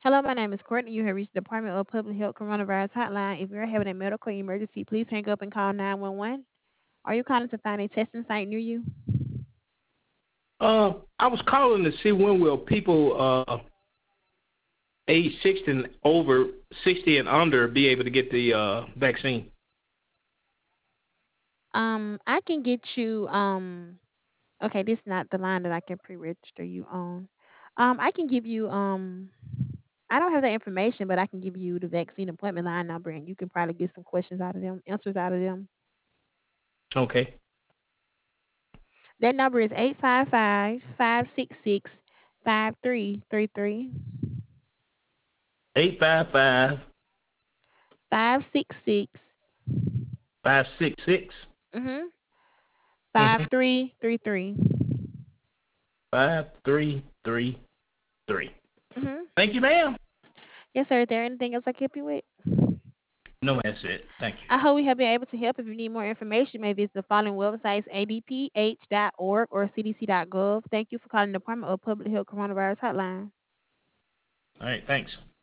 Hello, my name is Courtney. You have reached the Department of Public Health Coronavirus Hotline. If you're having a medical emergency, please hang up and call 911. Are you calling to find a testing site near you? I was calling to see when will people age 60 and under be able to get the vaccine. I can get you. Okay, this is not the line that I can pre-register you on. I can give you. I don't have that information, but I can give you the vaccine appointment line number, and you can probably get some questions out of them, answers out of them. Okay. That number is 855-566-5333. 855 566. 566 Mhm. Mm-hmm. 5333. 5333. Mhm. Thank you, ma'am. Yes, sir. Is there anything else I can help you with? No, that's it. Thank you. I hope we have been able to help. If you need more information, you may visit the following websites: adph.org or cdc.gov. Thank you for calling the Department of Public Health Coronavirus Hotline. All right, thanks.